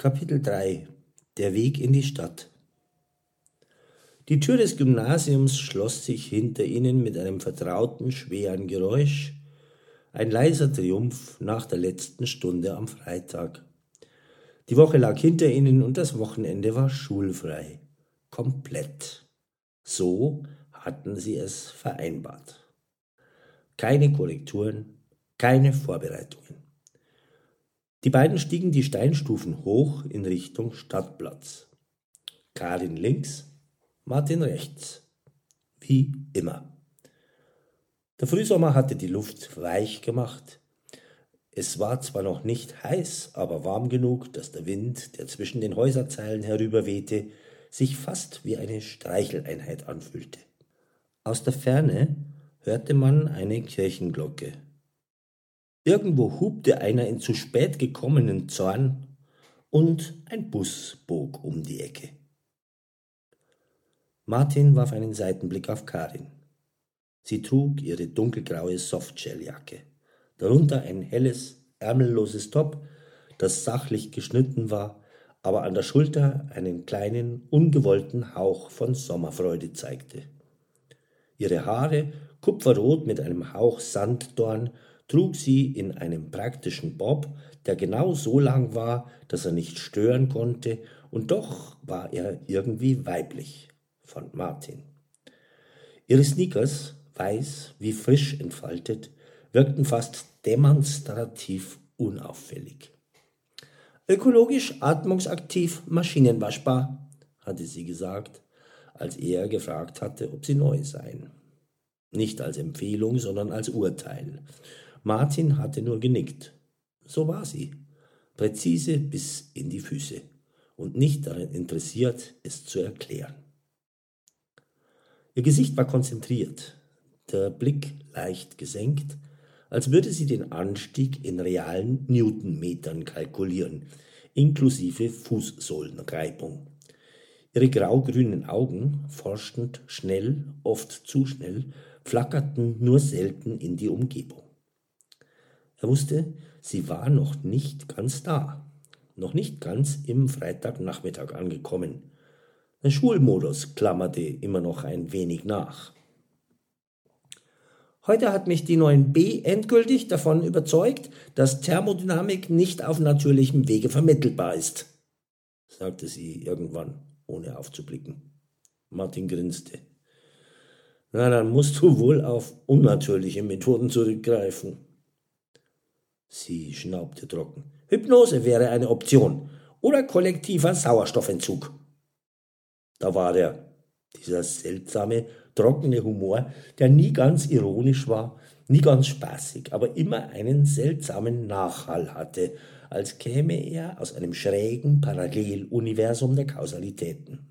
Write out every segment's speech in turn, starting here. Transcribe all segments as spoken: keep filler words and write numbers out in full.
Kapitel drei. Der Weg in die Stadt. Die Tür des Gymnasiums schloss sich hinter ihnen mit einem vertrauten, schweren Geräusch, ein leiser Triumph nach der letzten Stunde am Freitag. Die Woche lag hinter ihnen und das Wochenende war schulfrei. Komplett. So hatten sie es vereinbart. Keine Korrekturen, keine Vorbereitungen. Die beiden stiegen die Steinstufen hoch in Richtung Stadtplatz. Karin links, Martin rechts. Wie immer. Der Frühsommer hatte die Luft weich gemacht. Es war zwar noch nicht heiß, aber warm genug, dass der Wind, der zwischen den Häuserzeilen herüberwehte, sich fast wie eine Streicheleinheit anfühlte. Aus der Ferne hörte man eine Kirchenglocke. Irgendwo hupte einer in zu spät gekommenen Zorn und ein Bus bog um die Ecke. Martin warf einen Seitenblick auf Karin. Sie trug ihre dunkelgraue Softshelljacke, darunter ein helles, ärmelloses Top, das sachlich geschnitten war, aber an der Schulter einen kleinen, ungewollten Hauch von Sommerfreude zeigte. Ihre Haare, kupferrot mit einem Hauch Sanddorn, trug sie in einem praktischen Bob, der genau so lang war, dass er nicht stören konnte, und doch war er irgendwie weiblich, fand Martin. Ihre Sneakers, weiß wie frisch entfaltet, wirkten fast demonstrativ unauffällig. Ökologisch, atmungsaktiv, maschinenwaschbar, hatte sie gesagt, als er gefragt hatte, ob sie neu seien. Nicht als Empfehlung, sondern als Urteil. Martin hatte nur genickt. So war sie, präzise bis in die Füße und nicht daran interessiert, es zu erklären. Ihr Gesicht war konzentriert, der Blick leicht gesenkt, als würde sie den Anstieg in realen Newtonmetern kalkulieren, inklusive Fußsohlenreibung. Ihre graugrünen Augen, forschend, schnell, oft zu schnell, flackerten nur selten in die Umgebung. Er wusste, sie war noch nicht ganz da, noch nicht ganz im Freitagnachmittag angekommen. Der Schulmodus klammerte immer noch ein wenig nach. Heute hat mich die neun b endgültig davon überzeugt, dass Thermodynamik nicht auf natürlichem Wege vermittelbar ist, sagte sie irgendwann, ohne aufzublicken. Martin grinste. Na, dann musst du wohl auf unnatürliche Methoden zurückgreifen. Sie schnaubte trocken. Hypnose wäre eine Option oder kollektiver Sauerstoffentzug. Da war er, dieser seltsame, trockene Humor, der nie ganz ironisch war, nie ganz spaßig, aber immer einen seltsamen Nachhall hatte, als käme er aus einem schrägen Paralleluniversum der Kausalitäten.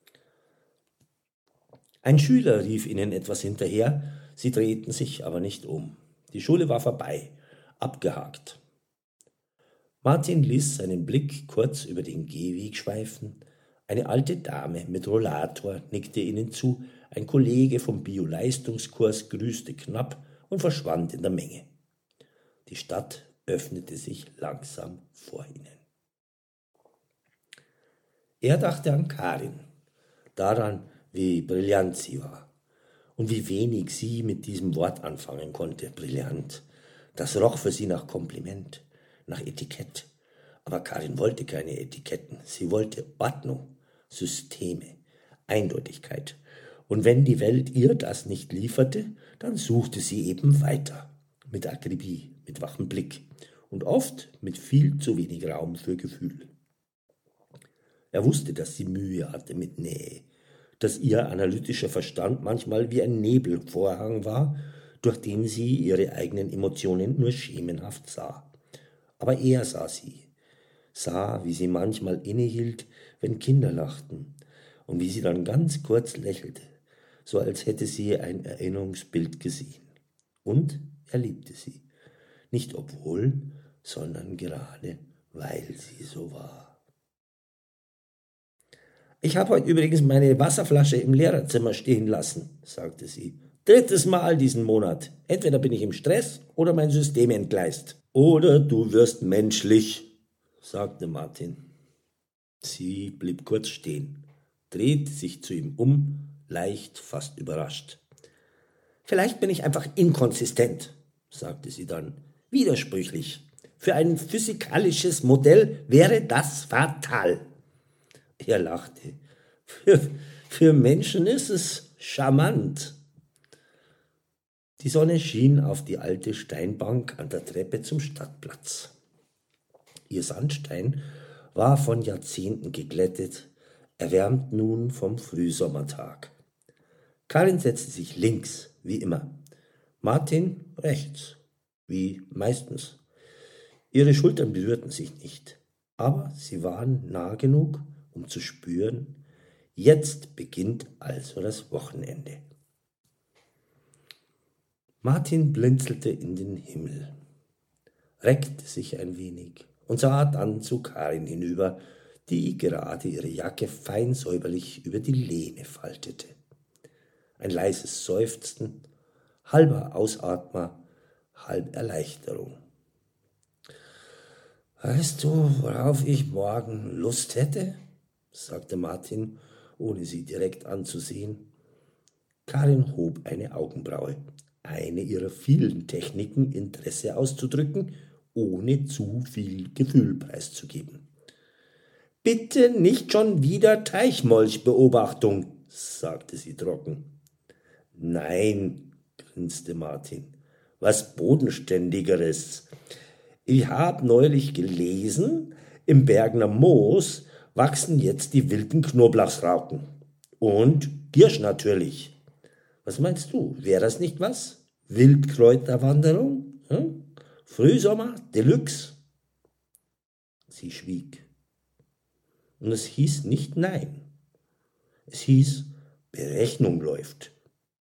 Ein Schüler rief ihnen etwas hinterher, sie drehten sich aber nicht um. Die Schule war vorbei, abgehakt. Martin ließ seinen Blick kurz über den Gehweg schweifen. Eine alte Dame mit Rollator nickte ihnen zu, ein Kollege vom Bio-Leistungskurs grüßte knapp und verschwand in der Menge. Die Stadt öffnete sich langsam vor ihnen. Er dachte an Karin, daran, wie brillant sie war und wie wenig sie mit diesem Wort anfangen konnte, brillant. Das roch für sie nach Kompliment, nach Etikett. Aber Karin wollte keine Etiketten, sie wollte Ordnung, Systeme, Eindeutigkeit. Und wenn die Welt ihr das nicht lieferte, dann suchte sie eben weiter, mit Akribie, mit wachem Blick und oft mit viel zu wenig Raum für Gefühl. Er wusste, dass sie Mühe hatte mit Nähe, dass ihr analytischer Verstand manchmal wie ein Nebelvorhang war, durch den sie ihre eigenen Emotionen nur schemenhaft sah. Aber er sah sie, sah, wie sie manchmal innehielt, wenn Kinder lachten, und wie sie dann ganz kurz lächelte, so als hätte sie ein Erinnerungsbild gesehen. Und er liebte sie, nicht obwohl, sondern gerade, weil sie so war. Ich habe heute übrigens meine Wasserflasche im Lehrerzimmer stehen lassen, sagte sie. Drittes Mal diesen Monat. Entweder bin ich im Stress oder mein System entgleist. Oder du wirst menschlich, sagte Martin. Sie blieb kurz stehen, drehte sich zu ihm um, leicht, fast überrascht. »Vielleicht bin ich einfach inkonsistent«, sagte sie dann, »widersprüchlich. Für ein physikalisches Modell wäre das fatal.« Er lachte. Für, für Menschen ist es charmant. Die Sonne schien auf die alte Steinbank an der Treppe zum Stadtplatz. Ihr Sandstein war von Jahrzehnten geglättet, erwärmt nun vom Frühsommertag. Karin setzte sich links, wie immer. Martin rechts, wie meistens. Ihre Schultern berührten sich nicht, aber sie waren nah genug, um zu spüren, jetzt beginnt also das Wochenende. Martin blinzelte in den Himmel, reckte sich ein wenig und sah dann zu Karin hinüber, die gerade ihre Jacke fein säuberlich über die Lehne faltete. Ein leises Seufzen, halber Ausatmer, halb Erleichterung. »Weißt du, worauf ich morgen Lust hätte?« sagte Martin, ohne sie direkt anzusehen. Karin hob eine Augenbraue, eine ihrer vielen Techniken, Interesse auszudrücken, ohne zu viel Gefühl preiszugeben. »Bitte nicht schon wieder Teichmolchbeobachtung«, sagte sie trocken. »Nein«, grinste Martin, »was Bodenständigeres. Ich habe neulich gelesen, im Bergner Moos wachsen jetzt die wilden Knoblauchsrauken. Und Giersch natürlich. Was meinst du, wäre das nicht was? Wildkräuterwanderung? Hm? Frühsommer, Deluxe?« Sie schwieg. Und es hieß nicht nein. Es hieß, Berechnung läuft.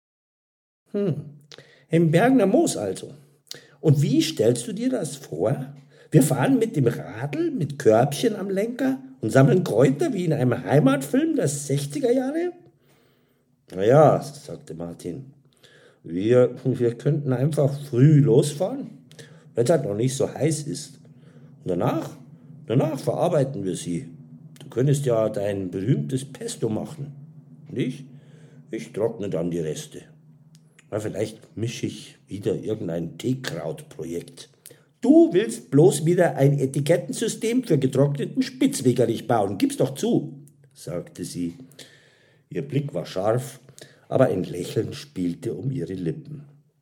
Hm, im Bergner Moos also. Und wie stellst du dir das vor? Wir fahren mit dem Radl mit Körbchen am Lenker und sammeln Kräuter wie in einem Heimatfilm der sechziger Jahre? Na ja, sagte Martin, wir, wir könnten einfach früh losfahren, wenn es halt noch nicht so heiß ist. Und danach, danach verarbeiten wir sie. Du könntest ja dein berühmtes Pesto machen. Und ich, ich trockne dann die Reste. Na, vielleicht mische ich wieder irgendein Teekrautprojekt. Du willst bloß wieder ein Etikettensystem für getrockneten Spitzwegerich bauen. Gib's doch zu, sagte sie. Ihr Blick war scharf, aber ein Lächeln spielte um ihre Lippen.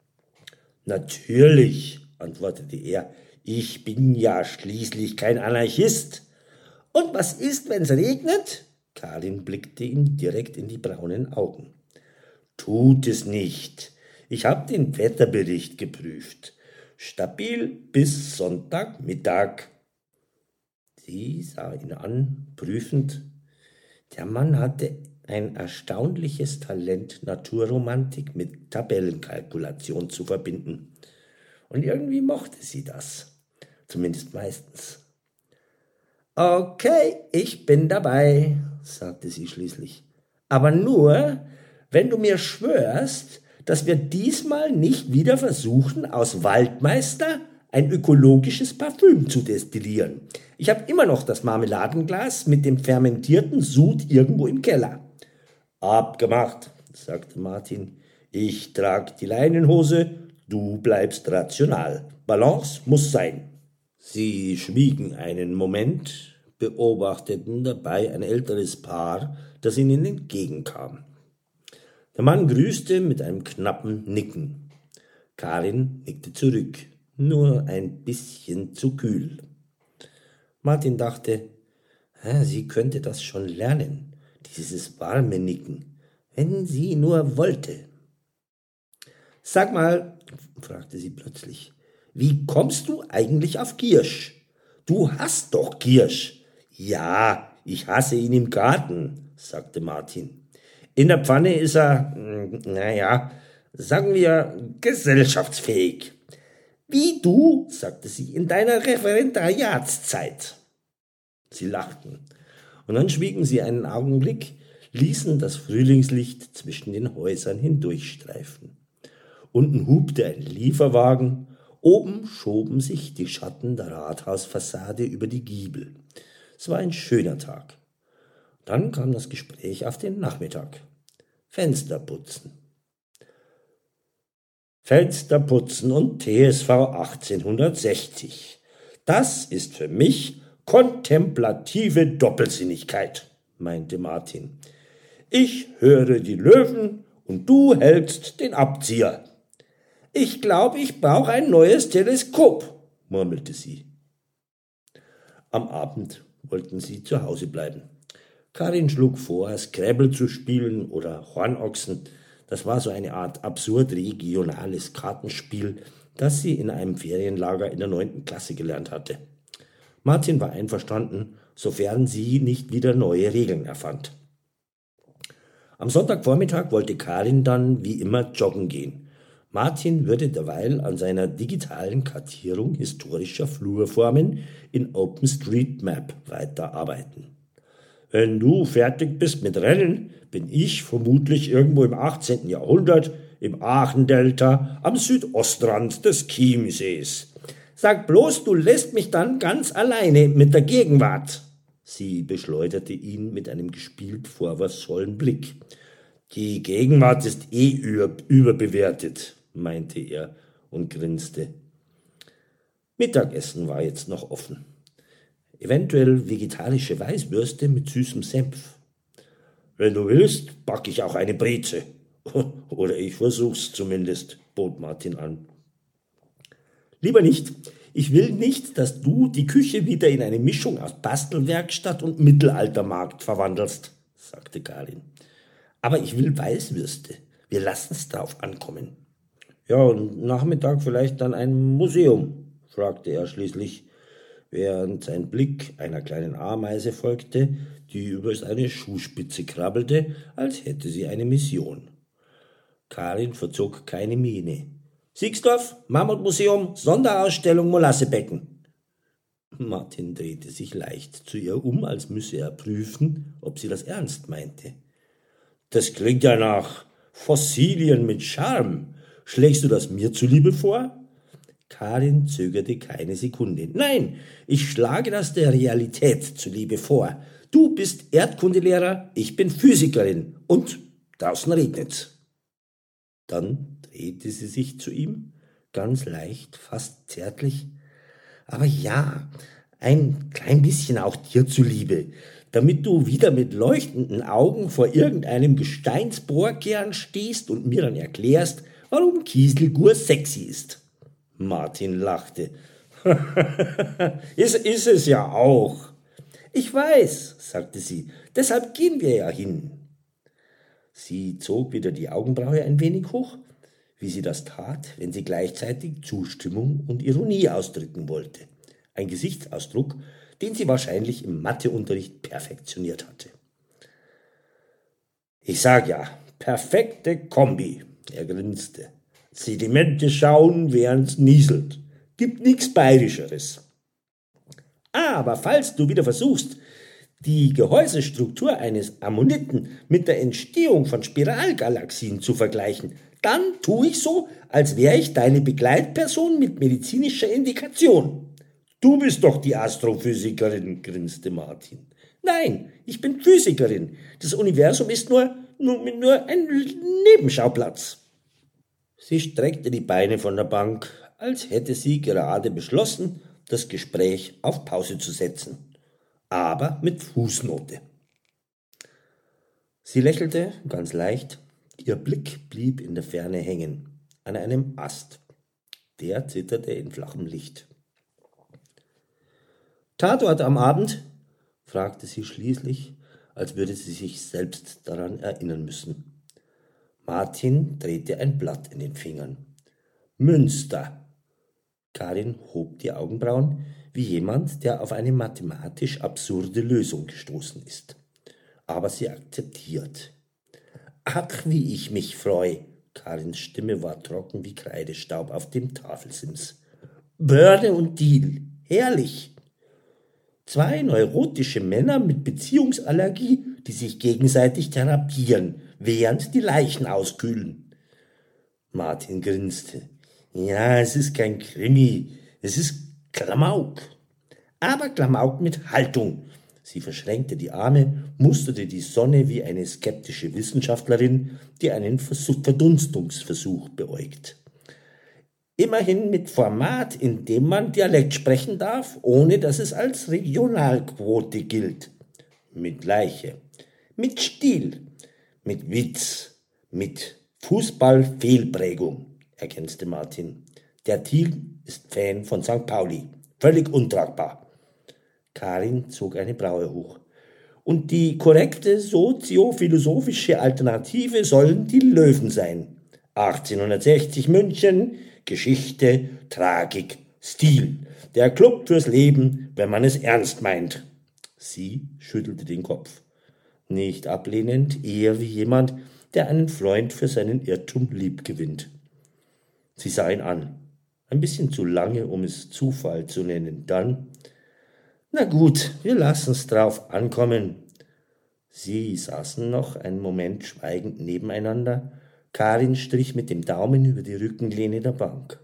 Natürlich, antwortete er, ich bin ja schließlich kein Anarchist. Und was ist, wenn's regnet? Karin blickte ihm direkt in die braunen Augen. Tut es nicht. Ich habe den Wetterbericht geprüft. Stabil bis Sonntagmittag. Sie sah ihn an, prüfend. Der Mann hatte ein erstaunliches Talent, Naturromantik mit Tabellenkalkulation zu verbinden. Und irgendwie mochte sie das. Zumindest meistens. Okay, ich bin dabei, sagte sie schließlich. Aber nur, wenn du mir schwörst, dass wir diesmal nicht wieder versuchen, aus Waldmeister ein ökologisches Parfüm zu destillieren. Ich habe immer noch das Marmeladenglas mit dem fermentierten Sud irgendwo im Keller. Abgemacht, sagte Martin. Ich trag die Leinenhose, du bleibst rational. Balance muss sein. Sie schwiegen einen Moment, beobachteten dabei ein älteres Paar, das ihnen entgegenkam. Der Mann grüßte mit einem knappen Nicken. Karin nickte zurück, nur ein bisschen zu kühl. Martin dachte, sie könnte das schon lernen, dieses warme Nicken, wenn sie nur wollte. Sag mal, fragte sie plötzlich, wie kommst du eigentlich auf Giersch? Du hast doch Giersch. Ja, ich hasse ihn im Garten, sagte Martin. In der Pfanne ist er, naja, sagen wir, gesellschaftsfähig. Wie du, sagte sie, in deiner Referendariatszeit. Sie lachten, und dann schwiegen sie einen Augenblick, ließen das Frühlingslicht zwischen den Häusern hindurchstreifen. Unten hupte ein Lieferwagen, oben schoben sich die Schatten der Rathausfassade über die Giebel. Es war ein schöner Tag, Dann kam das Gespräch auf den Nachmittag. Fenster putzen. Fenster putzen und T S V achtzehnhundertsechzig. Das ist für mich kontemplative Doppelsinnigkeit, meinte Martin. Ich höre die Löwen und du hältst den Abzieher. Ich glaube, ich brauche ein neues Teleskop, murmelte sie. Am Abend wollten sie zu Hause bleiben. Karin schlug vor, Scrabble zu spielen oder Hornochsen. Das war so eine Art absurd regionales Kartenspiel, das sie in einem Ferienlager in der neunten Klasse gelernt hatte. Martin war einverstanden, sofern sie nicht wieder neue Regeln erfand. Am Sonntagvormittag wollte Karin dann wie immer joggen gehen. Martin würde derweil an seiner digitalen Kartierung historischer Flurformen in OpenStreetMap weiterarbeiten. Wenn du fertig bist mit Rennen, bin ich vermutlich irgendwo im achtzehnten Jahrhundert im Aachendelta am Südostrand des Chiemsees. Sag bloß, du lässt mich dann ganz alleine mit der Gegenwart. Sie beschleuderte ihn mit einem gespielt vorwurfsvollen Blick. Die Gegenwart ist eh überbewertet, meinte er und grinste. Mittagessen war jetzt noch offen. Eventuell vegetarische Weißwürste mit süßem Senf. Wenn du willst, backe ich auch eine Breze. Oder ich versuch's zumindest, bot Martin an. Lieber nicht. Ich will nicht, dass du die Küche wieder in eine Mischung aus Bastelwerkstatt und Mittelaltermarkt verwandelst, sagte Karin. Aber ich will Weißwürste. Wir lassen's drauf ankommen. Ja, und Nachmittag vielleicht dann ein Museum, fragte er schließlich, während sein Blick einer kleinen Ameise folgte, die über seine Schuhspitze krabbelte, als hätte sie eine Mission. Karin verzog keine Miene. Siegsdorf, Mammutmuseum, Sonderausstellung Molassebecken. Martin drehte sich leicht zu ihr um, als müsse er prüfen, ob sie das ernst meinte. Das klingt ja nach Fossilien mit Charme. Schlägst du das mir zuliebe vor? Karin zögerte keine Sekunde. Nein, ich schlage das der Realität zuliebe vor. Du bist Erdkundelehrer, ich bin Physikerin und draußen regnet's. Dann drehte sie sich zu ihm, ganz leicht, fast zärtlich. Aber ja, ein klein bisschen auch dir zuliebe, damit du wieder mit leuchtenden Augen vor irgendeinem Gesteinsbohrkern stehst und mir dann erklärst, warum Kieselgur sexy ist. Martin lachte. ist, ist es ja auch. Ich weiß, sagte sie, deshalb gehen wir ja hin. Sie zog wieder die Augenbraue ein wenig hoch, wie sie das tat, wenn sie gleichzeitig Zustimmung und Ironie ausdrücken wollte. Ein Gesichtsausdruck, den sie wahrscheinlich im Matheunterricht perfektioniert hatte. Ich sag ja, perfekte Kombi, er grinste. Sedimente schauen, während's nieselt. Gibt nichts Bayerischeres. Aber falls du wieder versuchst, die Gehäusestruktur eines Ammoniten mit der Entstehung von Spiralgalaxien zu vergleichen, dann tue ich so, als wäre ich deine Begleitperson mit medizinischer Indikation. Du bist doch die Astrophysikerin, grinste Martin. Nein, ich bin Physikerin. Das Universum ist nur, nur, nur ein Nebenschauplatz. Sie streckte die Beine von der Bank, als hätte sie gerade beschlossen, das Gespräch auf Pause zu setzen, aber mit Fußnote. Sie lächelte ganz leicht, ihr Blick blieb in der Ferne hängen, an einem Ast. Der zitterte in flachem Licht. Tatort am Abend? Fragte sie schließlich, als würde sie sich selbst daran erinnern müssen. Martin drehte ein Blatt in den Fingern. Münster. Karin hob die Augenbrauen, wie jemand, der auf eine mathematisch absurde Lösung gestoßen ist. Aber sie akzeptiert. Ach, wie ich mich freue. Karins Stimme war trocken wie Kreidestaub auf dem Tafelsims. Börne und Deal. Herrlich. Zwei neurotische Männer mit Beziehungsallergie, die sich gegenseitig therapieren, während die Leichen auskühlen. Martin grinste. Ja, es ist kein Krimi, es ist Klamauk. Aber Klamauk mit Haltung. Sie verschränkte die Arme, musterte die Sonne wie eine skeptische Wissenschaftlerin, die einen Versuch, Verdunstungsversuch beäugt. Immerhin mit Format, in dem man Dialekt sprechen darf, ohne dass es als Regionalquote gilt. Mit Leiche, mit Stil, mit Witz, mit Fußballfehlprägung, ergänzte Martin. Der Thiel ist Fan von Sankt Pauli. Völlig untragbar. Karin zog eine Braue hoch. Und die korrekte soziophilosophische Alternative sollen die Löwen sein. achtzehnhundertsechzig München, Geschichte, Tragik, Stil. Der Club fürs Leben, wenn man es ernst meint. Sie schüttelte den Kopf. Nicht ablehnend, eher wie jemand, der einen Freund für seinen Irrtum liebgewinnt. Sie sah ihn an. Ein bisschen zu lange, um es Zufall zu nennen. Dann, na gut, wir lassen's drauf ankommen. Sie saßen noch einen Moment schweigend nebeneinander. Karin strich mit dem Daumen über die Rückenlehne der Bank.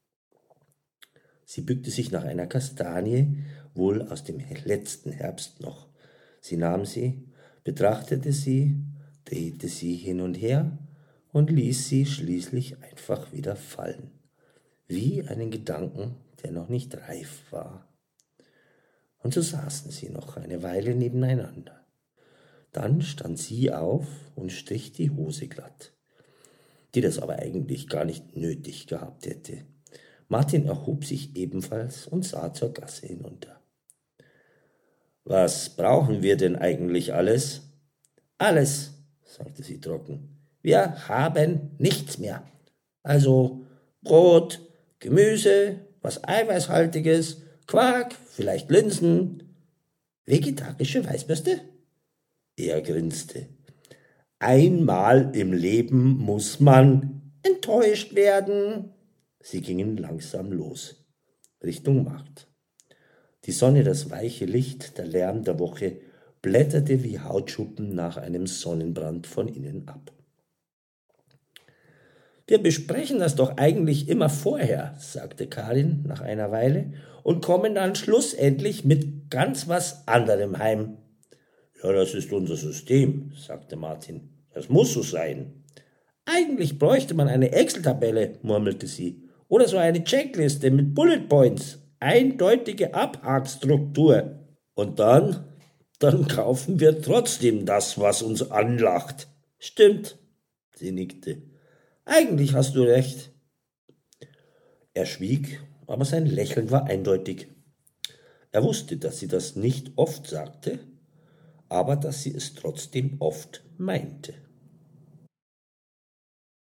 Sie bückte sich nach einer Kastanie, wohl aus dem letzten Herbst noch. Sie nahm sie, betrachtete sie, drehte sie hin und her und ließ sie schließlich einfach wieder fallen, wie einen Gedanken, der noch nicht reif war. Und so saßen sie noch eine Weile nebeneinander. Dann stand sie auf und strich die Hose glatt, die das aber eigentlich gar nicht nötig gehabt hätte. Martin erhob sich ebenfalls und sah zur Gasse hinunter. »Was brauchen wir denn eigentlich alles?« »Alles«, sagte sie trocken. »Wir haben nichts mehr. Also Brot, Gemüse, was Eiweißhaltiges, Quark, vielleicht Linsen. Vegetarische Weißwürste?« Er grinste. »Einmal im Leben muss man enttäuscht werden.« Sie gingen langsam los, Richtung Markt. Die Sonne, das weiche Licht, der Lärm der Woche blätterte wie Hautschuppen nach einem Sonnenbrand von innen ab. »Wir besprechen das doch eigentlich immer vorher«, sagte Karin nach einer Weile, »und kommen dann schlussendlich mit ganz was anderem heim.« »Ja, das ist unser System«, sagte Martin. »Das muss so sein.« »Eigentlich bräuchte man eine Excel-Tabelle«, murmelte sie, »oder so eine Checkliste mit Bullet Points, eindeutige Abhakstruktur. Und dann, dann kaufen wir trotzdem das, was uns anlacht.« »Stimmt«, sie nickte. »Eigentlich hast du recht.« Er schwieg, aber sein Lächeln war eindeutig. Er wusste, dass sie das nicht oft sagte, aber dass sie es trotzdem oft meinte.